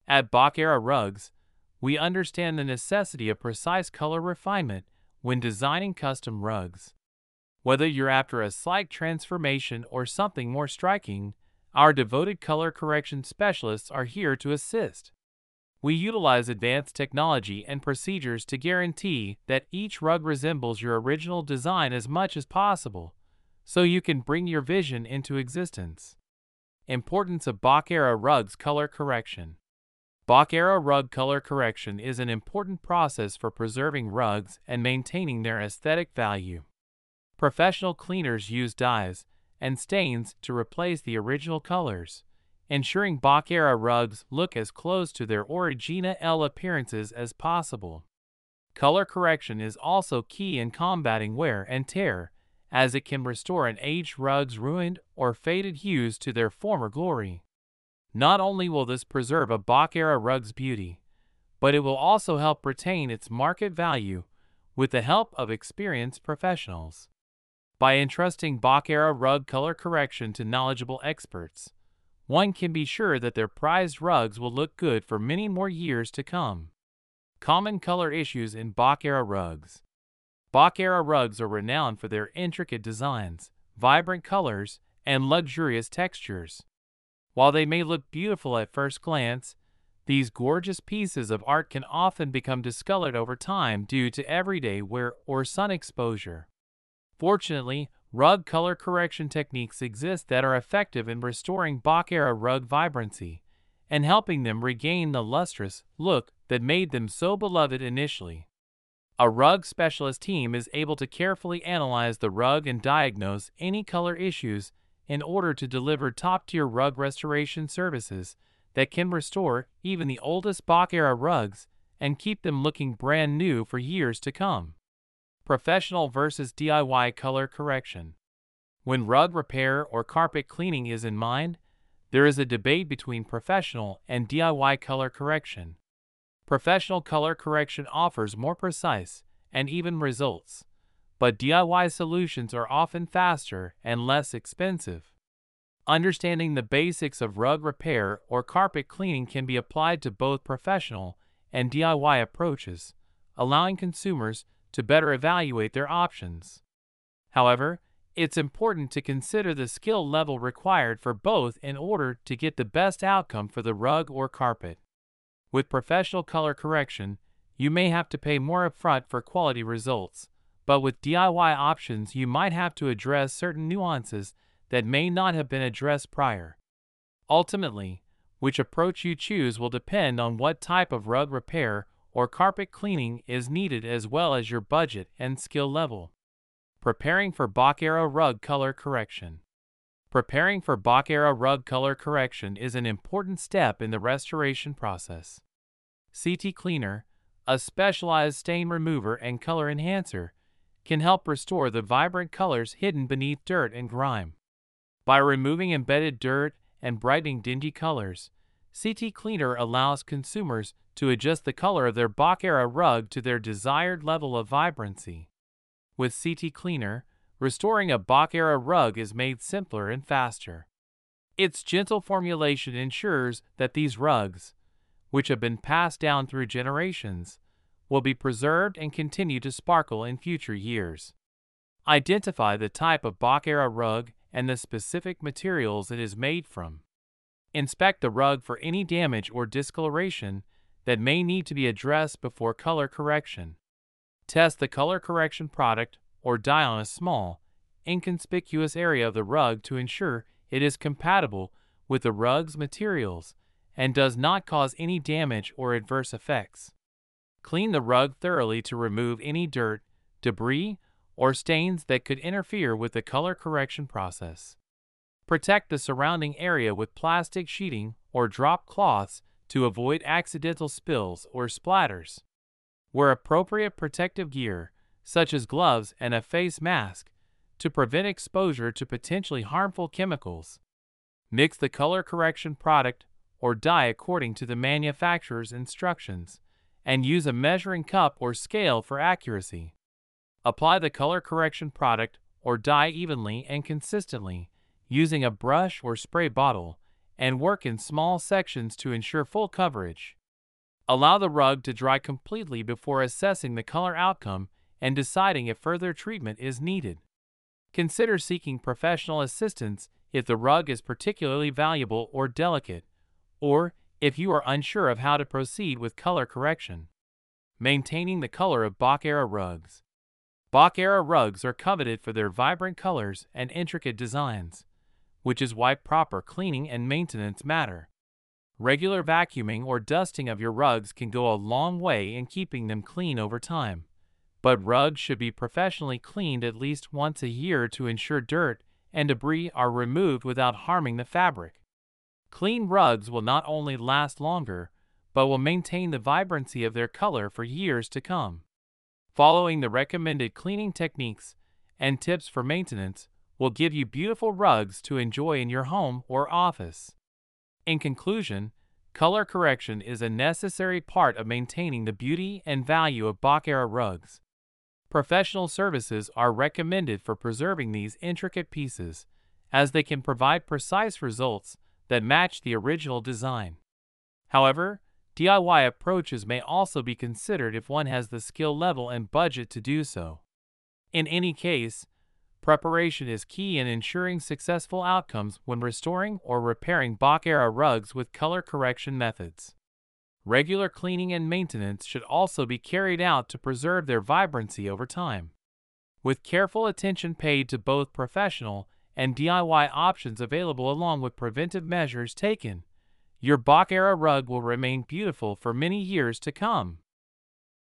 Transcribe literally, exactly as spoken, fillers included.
At Bach-Era Rugs, we understand the necessity of precise color refinement when designing custom rugs. Whether you're after a slight transformation or something more striking, our devoted color correction specialists are here to assist. We utilize advanced technology and procedures to guarantee that each rug resembles your original design as much as possible, so you can bring your vision into existence. Importance of Bach-Era Rugs Color Correction. Bach-Era rug color correction is an important process for preserving rugs and maintaining their aesthetic value. Professional cleaners use dyes and stains to replace the original colors, ensuring Bach-Era rugs look as close to their original appearances as possible. Color correction is also key in combating wear and tear, as it can restore an aged rug's ruined or faded hues to their former glory. Not only will this preserve a Bach-Era rug's beauty, but it will also help retain its market value with the help of experienced professionals. By entrusting Bach-Era rug color correction to knowledgeable experts, one can be sure that their prized rugs will look good for many more years to come. Common color issues in Bach-Era rugs. Bach-Era rugs are renowned for their intricate designs, vibrant colors, and luxurious textures. While they may look beautiful at first glance, these gorgeous pieces of art can often become discolored over time due to everyday wear or sun exposure. Fortunately, rug color correction techniques exist that are effective in restoring Bach-Era rug vibrancy and helping them regain the lustrous look that made them so beloved initially. A rug specialist team is able to carefully analyze the rug and diagnose any color issues in order to deliver top-tier rug restoration services that can restore even the oldest Bach-Era rugs and keep them looking brand new for years to come. Professional versus D I Y color correction. When rug repair or carpet cleaning is in mind, there is a debate between professional and D I Y color correction. Professional color correction offers more precise and even results, but D I Y solutions are often faster and less expensive. Understanding the basics of rug repair or carpet cleaning can be applied to both professional and D I Y approaches, allowing consumers to better evaluate their options. However, it's important to consider the skill level required for both in order to get the best outcome for the rug or carpet. With professional color correction, you may have to pay more upfront for quality results, but with D I Y options you might have to address certain nuances that may not have been addressed prior. Ultimately, which approach you choose will depend on what type of rug repair or carpet cleaning is needed as well as your budget and skill level. Preparing for Bach-Era rug color correction. Preparing for Bach-Era rug color correction is an important step in the restoration process. C T Cleaner, a specialized stain remover and color enhancer, can help restore the vibrant colors hidden beneath dirt and grime. By removing embedded dirt and brightening dingy colors, C T Cleaner allows consumers to adjust the color of their Bach-Era rug to their desired level of vibrancy. With C T Cleaner, restoring a Bach-Era rug is made simpler and faster. Its gentle formulation ensures that these rugs, which have been passed down through generations, will be preserved and continue to sparkle in future years. Identify the type of Bach-Era rug and the specific materials it is made from. Inspect the rug for any damage or discoloration that may need to be addressed before color correction. Test the color correction product or dye on a small, inconspicuous area of the rug to ensure it is compatible with the rug's materials and does not cause any damage or adverse effects. Clean the rug thoroughly to remove any dirt, debris, or stains that could interfere with the color correction process. Protect the surrounding area with plastic sheeting or drop cloths to avoid accidental spills or splatters. Wear appropriate protective gear, such as gloves and a face mask, to prevent exposure to potentially harmful chemicals. Mix the color correction product or dye according to the manufacturer's instructions, and use a measuring cup or scale for accuracy. Apply the color correction product or dye evenly and consistently, using a brush or spray bottle, and work in small sections to ensure full coverage. Allow the rug to dry completely before assessing the color outcome and deciding if further treatment is needed. Consider seeking professional assistance if the rug is particularly valuable or delicate, or if you are unsure of how to proceed with color correction. Maintaining the color of Bach-era rugs. Bach-era rugs are coveted for their vibrant colors and intricate designs, which is why proper cleaning and maintenance matter. Regular vacuuming or dusting of your rugs can go a long way in keeping them clean over time, but rugs should be professionally cleaned at least once a year to ensure dirt and debris are removed without harming the fabric. Clean rugs will not only last longer, but will maintain the vibrancy of their color for years to come. Following the recommended cleaning techniques and tips for maintenance will give you beautiful rugs to enjoy in your home or office. In conclusion, color correction is a necessary part of maintaining the beauty and value of Bach-era rugs. Professional services are recommended for preserving these intricate pieces, as they can provide precise results that match the original design. However, D I Y approaches may also be considered if one has the skill level and budget to do so. In any case, preparation is key in ensuring successful outcomes when restoring or repairing Bach-era rugs with color correction methods. Regular cleaning and maintenance should also be carried out to preserve their vibrancy over time. With careful attention paid to both professional and D I Y options available along with preventive measures taken, your Bach-era rug will remain beautiful for many years to come.